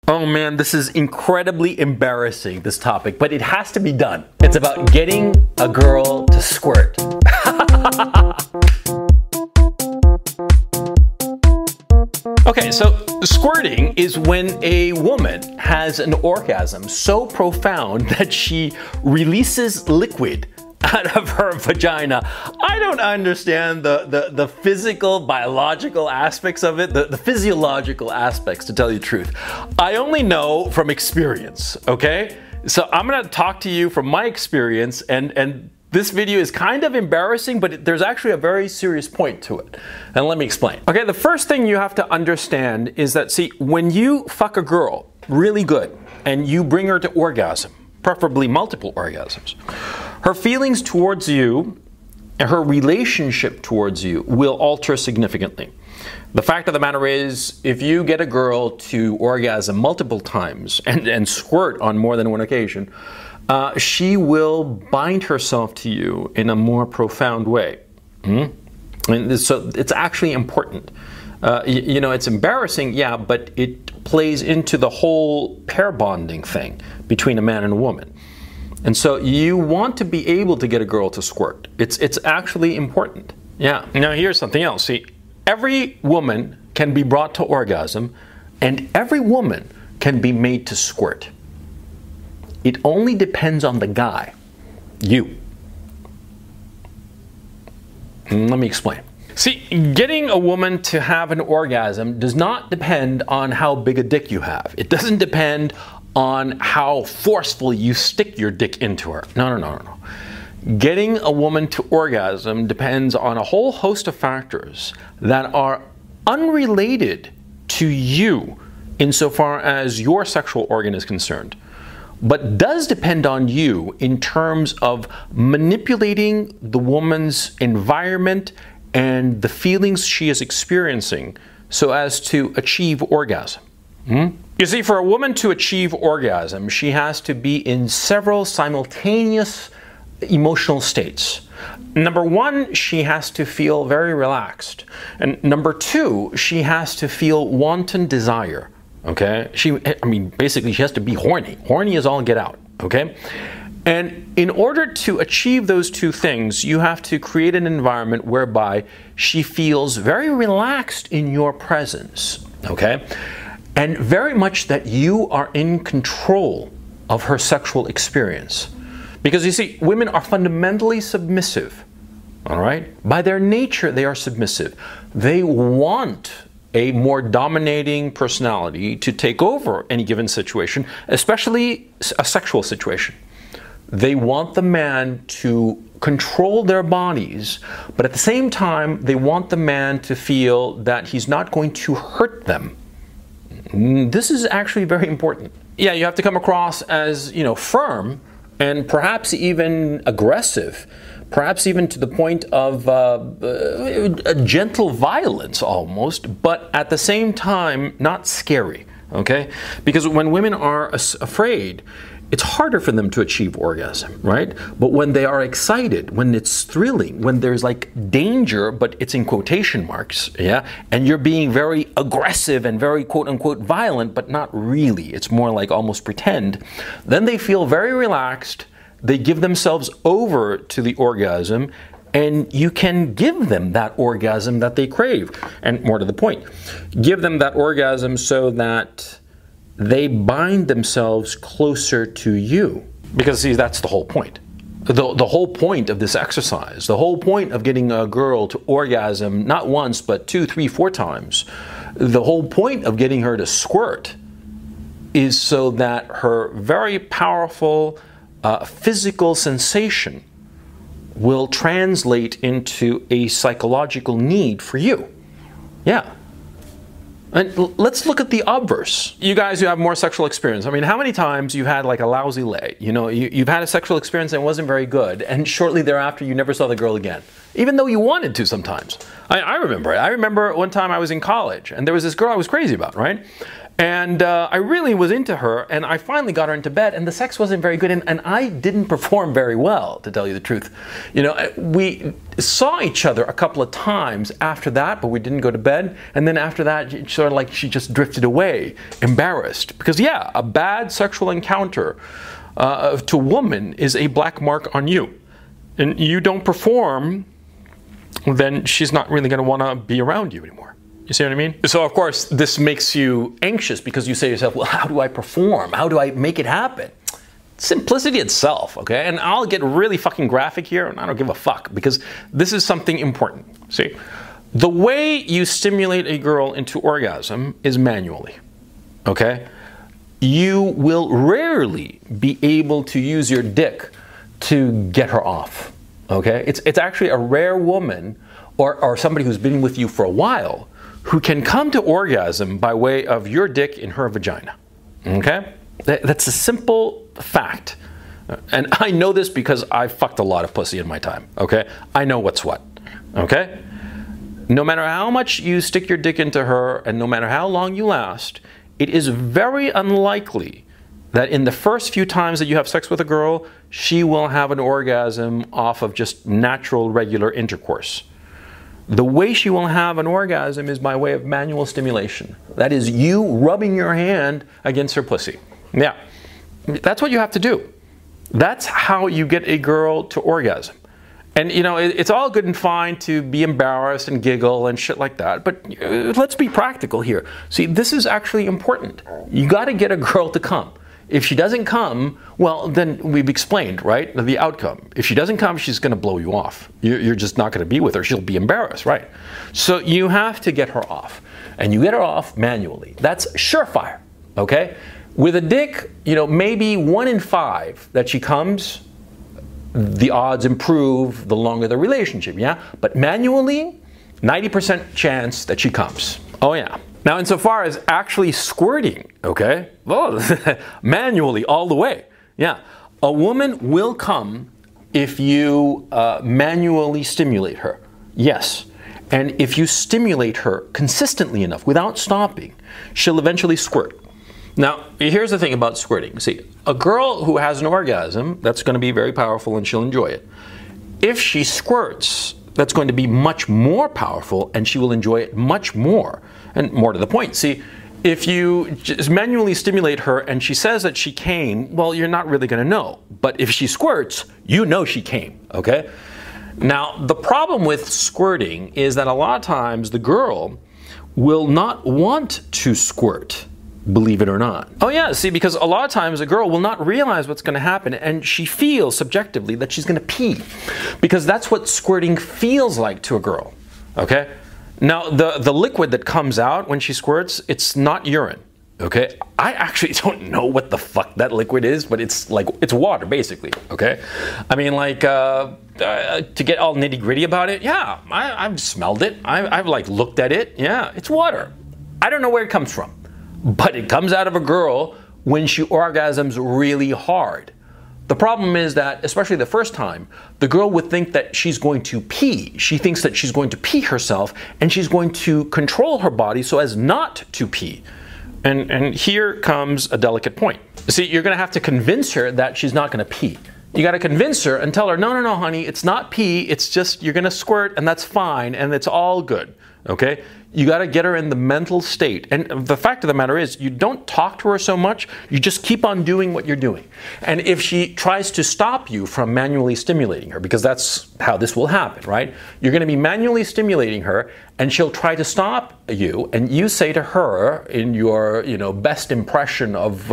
Oh man, this is incredibly embarrassing, this topic, but it has to be done. It's about getting a girl to squirt. Okay, so squirting is when a woman has an orgasm so profound that she releases liquid out of her vagina. I don't understand the physical, biological aspects of it, the physiological aspects, to tell you the truth. I only know from experience, okay? So I'm gonna talk to you from my experience, and this video is kind of embarrassing, but there's actually a very serious point to it. And let me explain. Okay, the first thing you have to understand is that, see, when you fuck a girl really good and you bring her to orgasm, preferably multiple orgasms, her feelings towards you and her relationship towards you will alter significantly. The fact of the matter is, if you get a girl to orgasm multiple times and squirt on more than one occasion, she will bind herself to you in a more profound way. And so it's actually important. You know, it's embarrassing, yeah, but it plays into the whole pair bonding thing between a man and a woman. And so you want to be able to get a girl to squirt. It's actually important. Yeah. Now here's something else. See, every woman can be brought to orgasm, and every woman can be made to squirt. It only depends on the guy, you. Let me explain. See, getting a woman to have an orgasm does not depend on how big a dick you have. It doesn't depend on how forceful you stick your dick into her. No. Getting a woman to orgasm depends on a whole host of factors that are unrelated to you insofar as your sexual organ is concerned, but does depend on you in terms of manipulating the woman's environment and the feelings she is experiencing so as to achieve orgasm. You see, for a woman to achieve orgasm, she has to be in several simultaneous emotional states. Number one, she has to feel very relaxed. And number two, she has to feel wanton desire. Okay? Basically, she has to be horny. Horny as all get out. Okay? And in order to achieve those two things, you have to create an environment whereby she feels very relaxed in your presence. Okay? And very much that you are in control of her sexual experience. Because you see, women are fundamentally submissive. All right? By their nature, they are submissive. They want a more dominating personality to take over any given situation, especially a sexual situation. They want the man to control their bodies, but at the same time, they want the man to feel that he's not going to hurt them. This is actually very important. Yeah, you have to come across as, firm and perhaps even aggressive, perhaps even to the point of a gentle violence almost, but at the same time, not scary, okay? Because when women are afraid, it's harder for them to achieve orgasm, right? But when they are excited, when it's thrilling, when there's like danger, but it's in quotation marks, yeah? And you're being very aggressive and very quote unquote violent, but not really. It's more like almost pretend. Then they feel very relaxed. They give themselves over to the orgasm, and you can give them that orgasm that they crave. And more to the point, give them that orgasm so that they bind themselves closer to you. Because, see, that's the whole point. The whole point of this exercise, the whole point of getting a girl to orgasm, not once, but 2, 3, 4 times, the whole point of getting her to squirt is so that her very powerful physical sensation will translate into a psychological need for you. Yeah. And let's look at the obverse. You guys who have more sexual experience, how many times you've had like a lousy lay? You've had a sexual experience and it wasn't very good, and shortly thereafter you never saw the girl again, even though you wanted to sometimes. I remember it. I remember one time I was in college and there was this girl I was crazy about, right? And I really was into her, and I finally got her into bed, and the sex wasn't very good, and I didn't perform very well, to tell you the truth. You know, we saw each other a couple of times after that, but we didn't go to bed, and then after that, sort of like she just drifted away, embarrassed. Because yeah, a bad sexual encounter to a woman is a black mark on you. And you don't perform, then she's not really going to want to be around you anymore. You see what I mean? So of course, this makes you anxious because you say to yourself, well, how do I perform? How do I make it happen? Simplicity itself, okay? And I'll get really fucking graphic here, and I don't give a fuck, because this is something important. See, the way you stimulate a girl into orgasm is manually, okay? You will rarely be able to use your dick to get her off, okay? It's actually a rare woman or somebody who's been with you for a while who can come to orgasm by way of your dick in her vagina, okay? That's a simple fact. And I know this because I fucked a lot of pussy in my time, okay? I know what's what, okay? No matter how much you stick your dick into her and no matter how long you last, it is very unlikely that in the first few times that you have sex with a girl, she will have an orgasm off of just natural, regular intercourse. The way she will have an orgasm is by way of manual stimulation. That is you rubbing your hand against her pussy. Yeah, that's what you have to do. That's how you get a girl to orgasm. And you know, it's all good and fine to be embarrassed and giggle and shit like that, but let's be practical here. See, this is actually important. You got to get a girl to come. If she doesn't come, well, then we've explained, right, the outcome. If she doesn't come, she's going to blow you off. You're just not going to be with her. She'll be embarrassed, right? So you have to get her off. And you get her off manually. That's surefire, okay? With a dick, you know, maybe 1 in 5 that she comes, the odds improve the longer the relationship, yeah? But manually, 90% chance that she comes. Oh, yeah. Now, insofar as actually squirting, okay, well, manually all the way, yeah. A woman will come if you manually stimulate her, yes. And if you stimulate her consistently enough, without stopping, she'll eventually squirt. Now, here's the thing about squirting. See, a girl who has an orgasm, that's going to be very powerful and she'll enjoy it. If she squirts, that's going to be much more powerful and she will enjoy it much more. And more to the point, see, if you just manually stimulate her and she says that she came, well, you're not really going to know. But if she squirts, you know she came, okay? Now, the problem with squirting is that a lot of times the girl will not want to squirt, believe it or not. Oh yeah, see, because a lot of times a girl will not realize what's going to happen and she feels subjectively that she's going to pee. Because that's what squirting feels like to a girl, okay? Now, the liquid that comes out when she squirts, it's not urine, okay? I actually don't know what the fuck that liquid is, but it's like, it's water, basically, okay? I mean, like, to get all nitty-gritty about it, yeah, I've smelled it. I've, like, looked at it. Yeah, it's water. I don't know where it comes from, but it comes out of a girl when she orgasms really hard. The problem is that, especially the first time, the girl would think that she's going to pee. She thinks that she's going to pee herself, and she's going to control her body so as not to pee. And here comes a delicate point. See, you're going to have to convince her that she's not going to pee. You got to convince her and tell her, no, no, no, honey, it's not pee. It's just you're going to squirt, and that's fine, and it's all good, okay? You got to get her in the mental state. And the fact of the matter is, you don't talk to her so much, you just keep on doing what you're doing. And if she tries to stop you from manually stimulating her, because that's how this will happen, right? You're going to be manually stimulating her, and she'll try to stop you, and you say to her in your, best impression of,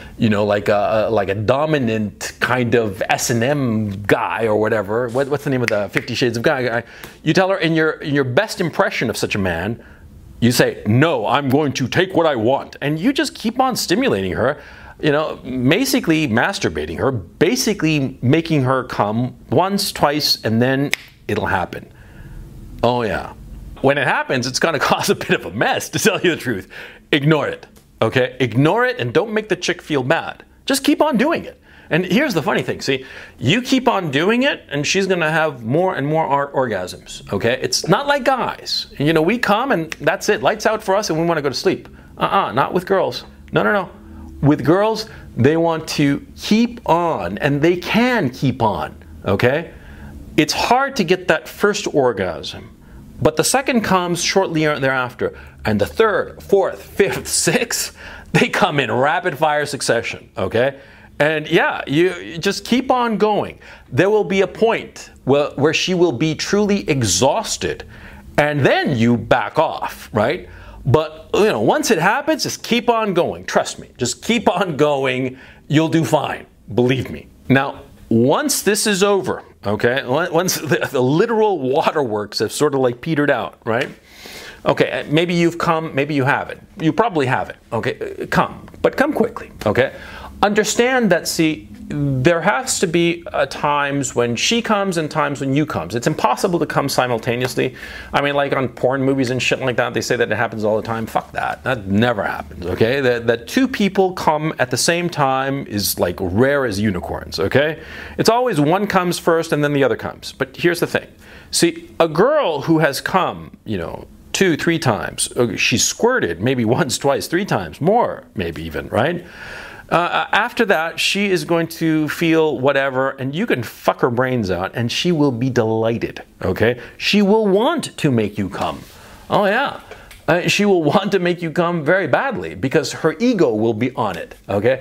like a dominant kind of S&M guy or whatever. What's the name of the 50 Shades of Guy? You tell her in your best impression of such a man, you say, no, I'm going to take what I want. And you just keep on stimulating her, basically masturbating her, basically making her come once, twice, and then it'll happen. Oh yeah. When it happens, it's going to cause a bit of a mess, to tell you the truth. Ignore it, okay? Ignore it and don't make the chick feel bad. Just keep on doing it. And here's the funny thing, see, you keep on doing it and she's going to have more and more orgasms, okay? It's not like guys. We come and that's it. Lights out for us and we want to go to sleep. Not with girls. No. With girls, they want to keep on, and they can keep on, okay? It's hard to get that first orgasm, but the second comes shortly thereafter, and the third, fourth, fifth, sixth, they come in rapid fire succession, okay? And yeah, you just keep on going. There will be a point where she will be truly exhausted, and then you back off, right? But, once it happens, just keep on going. Trust me. Just keep on going. You'll do fine. Believe me. Now, once this is over, okay, once the literal waterworks have sort of like petered out, right? Okay, maybe you've come, maybe you haven't. You probably haven't, okay? Come, but come quickly, okay? Understand that, see, there has to be times when she comes and times when you comes. It's impossible to come simultaneously. I mean, like on porn movies and shit like that, they say that it happens all the time. Fuck that. That never happens, okay? That two people come at the same time is like rare as unicorns, okay? It's always one comes first and then the other comes. But here's the thing. See, a girl who has come, 2, 3 times, she's squirted maybe once, twice, 3 times, more maybe even, right? After that, she is going to feel whatever, and you can fuck her brains out, and she will be delighted, okay? She will want to make you come. Oh, yeah. She will want to make you come very badly because her ego will be on it, okay?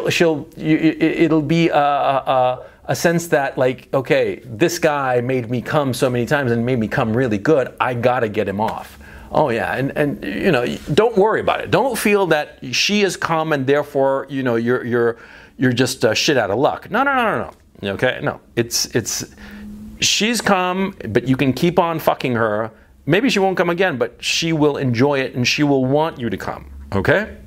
It'll be a sense that, like, okay, this guy made me come so many times and made me come really good, I gotta get him off. Oh yeah, and don't worry about it. Don't feel that she has come and therefore you're just shit out of luck. No. Okay, no. It's she's come, but you can keep on fucking her. Maybe she won't come again, but she will enjoy it and she will want you to come. Okay.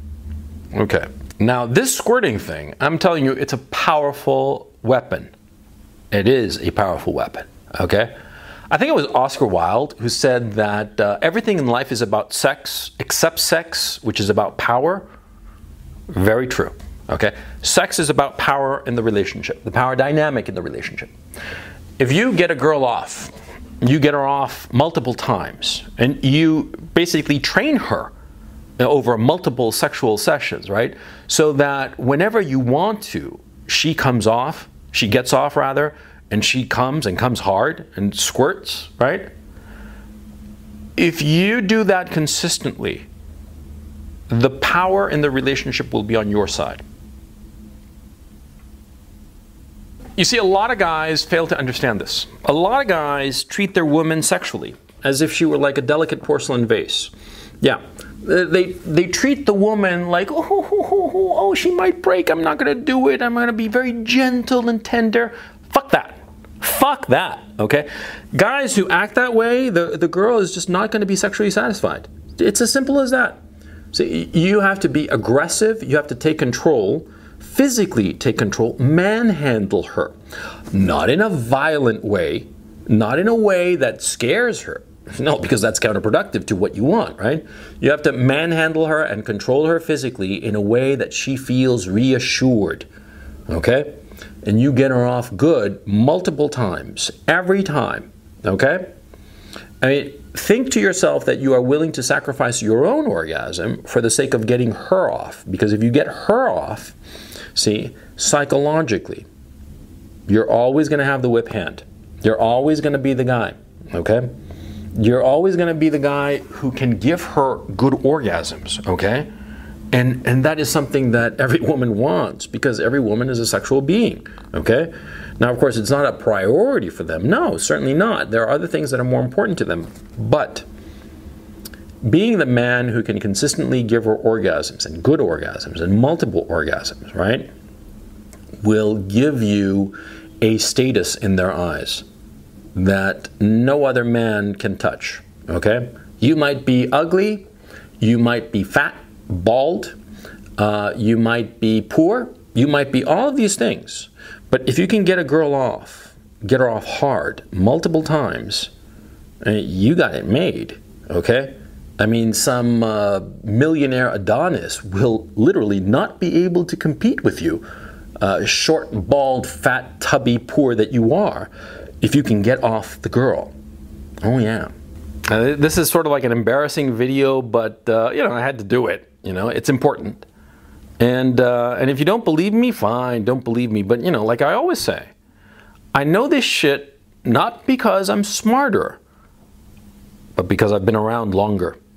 Now this squirting thing, I'm telling you, it's a powerful weapon. It is a powerful weapon. Okay. I think it was Oscar Wilde who said that everything in life is about sex, except sex, which is about power. Very true. Okay? Sex is about power in the relationship, the power dynamic in the relationship. If you get a girl off, you get her off multiple times, and you basically train her over multiple sexual sessions, right? So that whenever you want to, she gets off, and she comes and comes hard and squirts, right? If you do that consistently, the power in the relationship will be on your side. You see, a lot of guys fail to understand this. A lot of guys treat their woman sexually as if she were like a delicate porcelain vase. Yeah. They treat the woman like, oh, she might break. I'm not going to do it. I'm going to be very gentle and tender. Fuck that, okay? Guys who act that way, the girl is just not going to be sexually satisfied. It's as simple as that. So you have to be aggressive. You have to take control, physically take control, manhandle her. Not in a violent way, not in a way that scares her. No, because that's counterproductive to what you want, right? You have to manhandle her and control her physically in a way that she feels reassured, okay? And you get her off good multiple times, every time, okay? I mean, think to yourself that you are willing to sacrifice your own orgasm for the sake of getting her off. Because if you get her off, see, psychologically, you're always going to have the whip hand. You're always going to be the guy, okay? You're always going to be the guy who can give her good orgasms, okay? And that is something that every woman wants, because every woman is a sexual being, okay? Now, of course, it's not a priority for them. No, certainly not. There are other things that are more important to them. But being the man who can consistently give her orgasms, and good orgasms, and multiple orgasms, right, will give you a status in their eyes that no other man can touch, okay? You might be ugly, you might be fat, bald, you might be poor, you might be all of these things. But if you can get a girl off, get her off hard, multiple times, you got it made, okay? I mean, some millionaire Adonis will literally not be able to compete with you, short, bald, fat, tubby, poor that you are, if you can get off the girl. Oh yeah. This is sort of like an embarrassing video, but I had to do it. You know, it's important. And if you don't believe me, fine, don't believe me. But, you know, like I always say, I know this shit not because I'm smarter, but because I've been around longer.